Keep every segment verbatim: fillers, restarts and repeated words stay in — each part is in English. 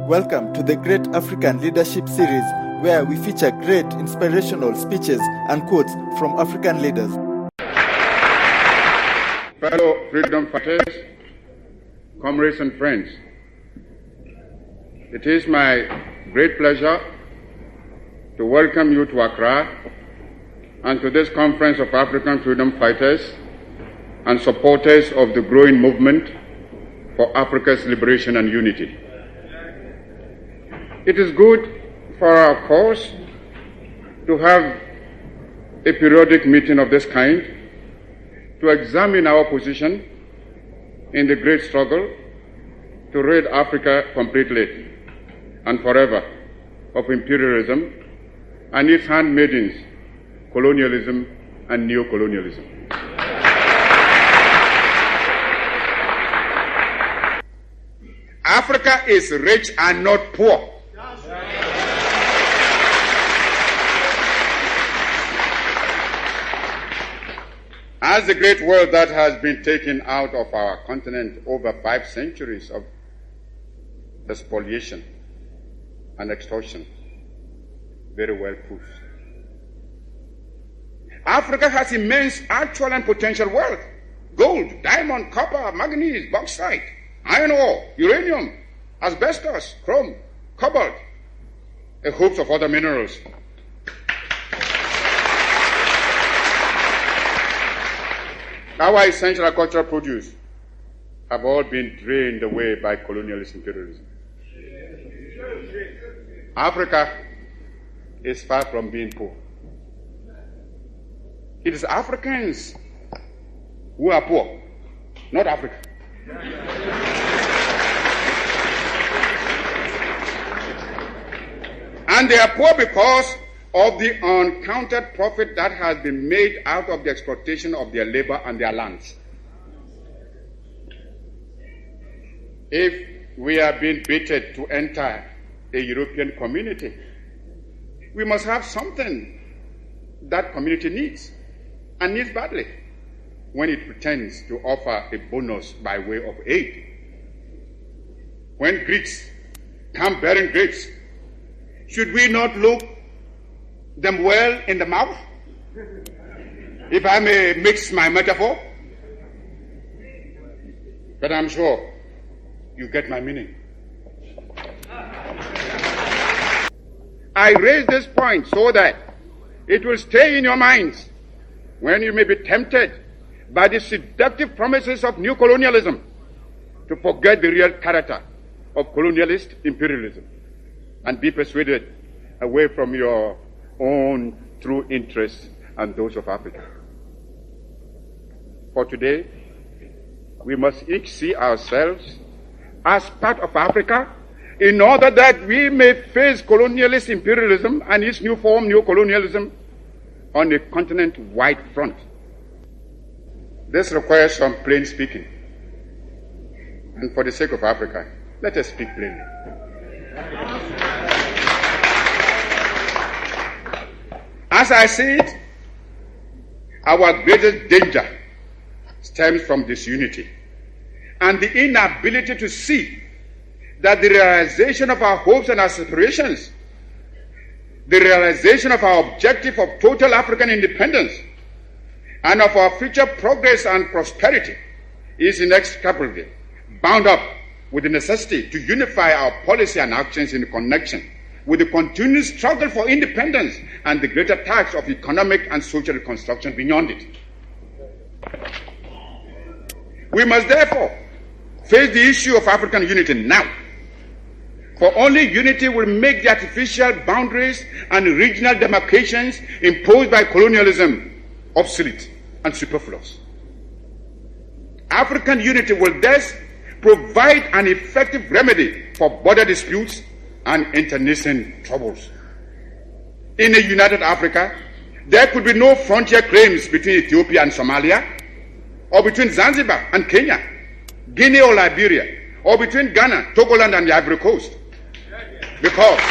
Welcome to the Great African Leadership Series, where we feature great inspirational speeches and quotes from African leaders. Fellow freedom fighters, comrades and friends, it is my great pleasure to welcome you to Accra and to this conference of African freedom fighters and supporters of the growing movement for Africa's liberation and unity. It is good for our cause to have a periodic meeting of this kind to examine our position in the great struggle to rid Africa completely and forever of imperialism and its handmaidens, colonialism and neo-colonialism. Africa is rich and not poor. As the great wealth that has been taken out of our continent over five centuries of spoliation and extortion very well proves. Africa has immense actual and potential wealth: gold, diamond, copper, manganese, bauxite, iron ore, uranium, asbestos, chrome, cobalt, a host of other minerals. Our essential agricultural produce have all been drained away by colonialist imperialism. Africa is far from being poor. It is Africans who are poor, not Africa. And they are poor because of the uncounted profit that has been made out of the exploitation of their labor and their lands. If we are being baited to enter a European community, we must have something that community needs, and needs badly, when it pretends to offer a bonus by way of aid. When Greeks come bearing grapes, should we not look them well in the mouth, if I may mix my metaphor? But I'm sure you get my meaning. I raise this point so that it will stay in your minds when you may be tempted by the seductive promises of new colonialism to forget the real character of colonialist imperialism and be persuaded away from your own true interests and those of Africa. For today, we must each see ourselves as part of Africa in order that we may face colonialist imperialism and its new form, neo-colonialism, on a continent-wide front. This requires some plain speaking. And for the sake of Africa, let us speak plainly. As I see it, our greatest danger stems from disunity and the inability to see that the realization of our hopes and aspirations, the realization of our objective of total African independence, and of our future progress and prosperity is inextricably bound up with the necessity to unify our policy and actions in connection with the continued struggle for independence and the greater task of economic and social reconstruction beyond it. We must therefore face the issue of African unity now, for only unity will make the artificial boundaries and regional demarcations imposed by colonialism obsolete and superfluous. African unity will thus provide an effective remedy for border disputes and internecine troubles. In a united Africa, there could be no frontier claims between Ethiopia and Somalia, or between Zanzibar and Kenya, Guinea or Liberia, or between Ghana, Togoland and the Ivory Coast. Because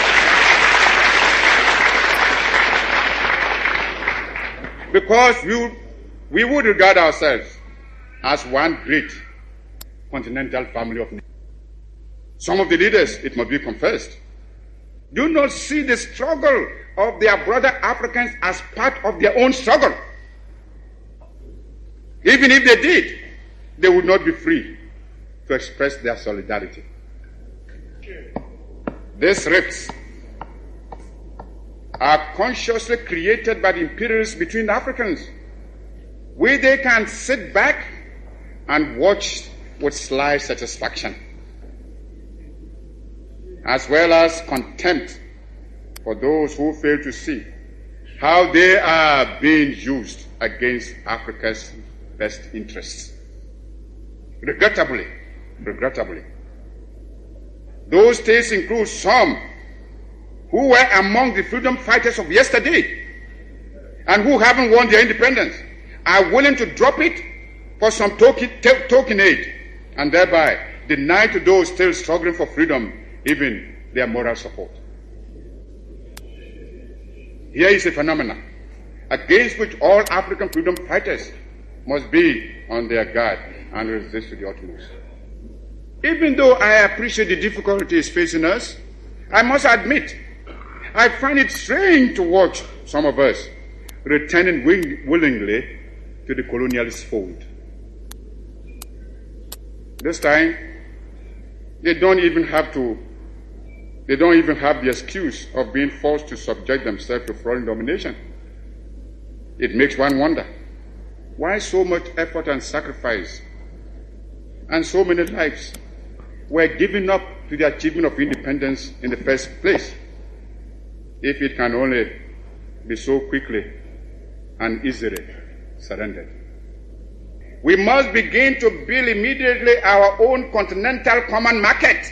because we, we would regard ourselves as one great continental family of nations. Some of the leaders, it must be confessed, do not see the struggle of their brother Africans as part of their own struggle. Even if they did, they would not be free to express their solidarity. These rifts are consciously created by the imperialists between the Africans, where they can sit back and watch with sly satisfaction, as well as contempt for those who fail to see how they are being used against Africa's best interests. Regrettably, regrettably, those states include some who were among the freedom fighters of yesterday and who haven't won their independence, are willing to drop it for some token, t- token aid, and thereby deny to those still struggling for freedom even their moral support. Here is a phenomenon against which all African freedom fighters must be on their guard and resist to the utmost. Even though I appreciate the difficulties facing us, I must admit, I find it strange to watch some of us returning will- willingly to the colonialist fold. This time, they don't even have to, they don't even have the excuse of being forced to subject themselves to foreign domination. It makes one wonder, why so much effort and sacrifice and so many lives were given up to the achievement of independence in the first place, if it can only be so quickly and easily surrendered. We must begin to build immediately our own continental common market.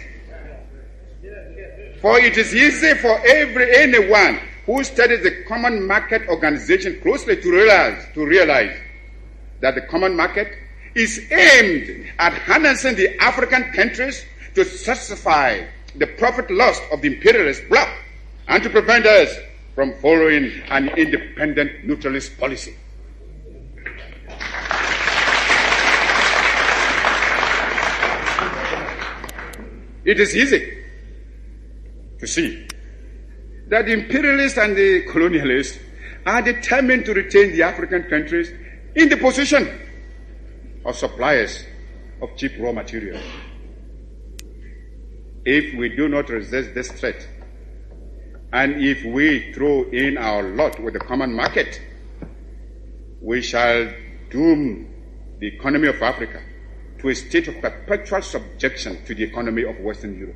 For it is easy for every anyone who studies the common market organization closely to realize, to realize that the common market is aimed at harnessing the African countries to satisfy the profit lust of the imperialist bloc and to prevent us from following an independent neutralist policy. It is easy to see that the imperialists and the colonialists are determined to retain the African countries in the position of suppliers of cheap raw materials. If we do not resist this threat, and if we throw in our lot with the common market, we shall doom the economy of Africa to a state of perpetual subjection to the economy of Western Europe.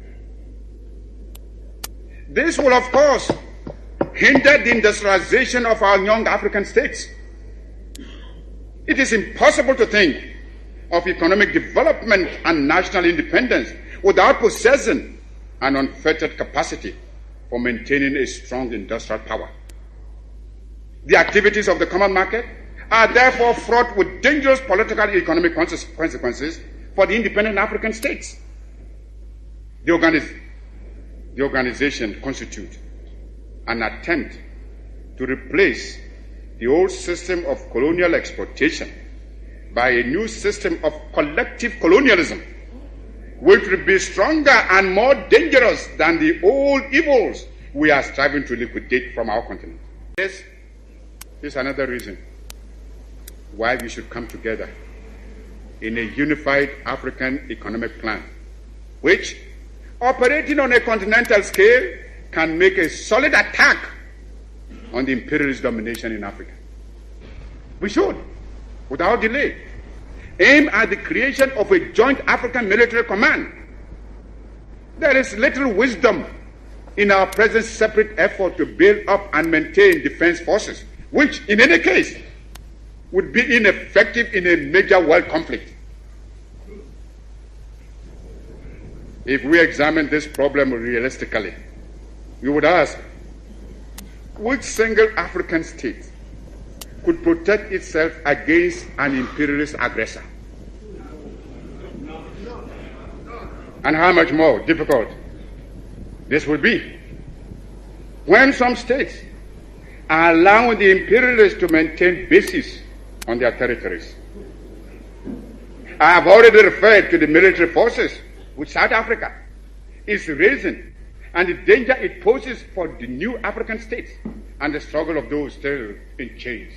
This will, of course, hinder the industrialization of our young African states. It is impossible to think of economic development and national independence without possessing an unfettered capacity for maintaining a strong industrial power. The activities of the common market are therefore fraught with dangerous political and economic consequences for the independent African states. The, organiz- the organization constitutes an attempt to replace the old system of colonial exploitation by a new system of collective colonialism, which will be stronger and more dangerous than the old evils we are striving to liquidate from our continent. This is another reason why we should come together in a unified African economic plan, which, operating on a continental scale, can make a solid attack on the imperialist domination in Africa. We should, without delay, aim at the creation of a joint African military command. There is little wisdom in our present separate effort to build up and maintain defense forces, which, in any case, would be ineffective in a major world conflict. If we examine this problem realistically, we would ask, which single African state could protect itself against an imperialist aggressor? And how much more difficult this would be when some states are allowing the imperialists to maintain bases on their territories. I have already referred to the military forces with South Africa is raising and the danger it poses for the new African states and the struggle of those still in chains.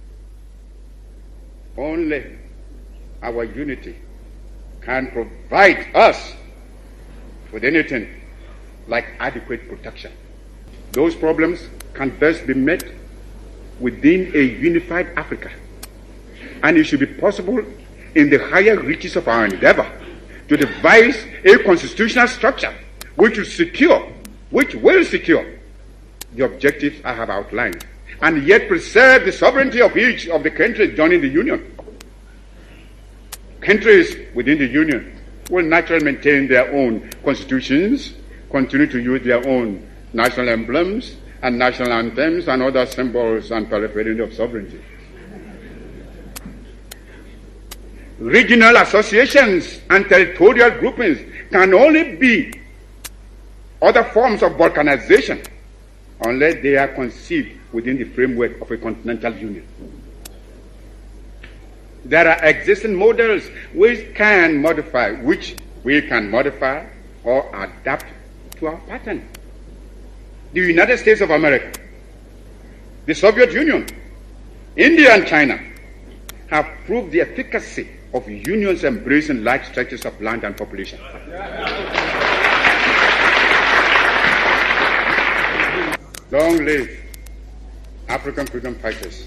Only our unity can provide us with anything like adequate protection. Those problems can best be met within a unified Africa, and it should be possible in the higher reaches of our endeavor to devise a constitutional structure which will secure, which will secure the objectives I have outlined, and yet preserve the sovereignty of each of the countries joining the Union. Countries within the Union will naturally maintain their own constitutions, continue to use their own national emblems and national anthems and other symbols and paraphernalia of sovereignty. Regional associations and territorial groupings can only be other forms of balkanization unless they are conceived within the framework of a continental union. There are existing models which can modify, which we can modify or adapt to our pattern. The United States of America, the Soviet Union, India and China have proved the efficacy of unions embracing large stretches of land and population. Long live African freedom fighters.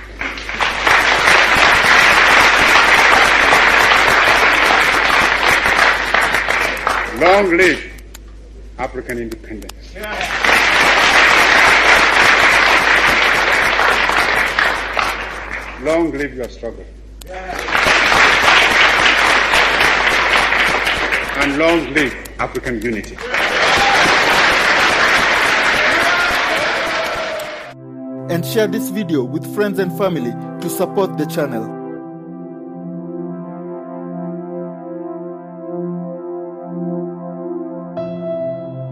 Long live African independence. Long live your struggle. And long live African unity. And share this video with friends and family to support the channel.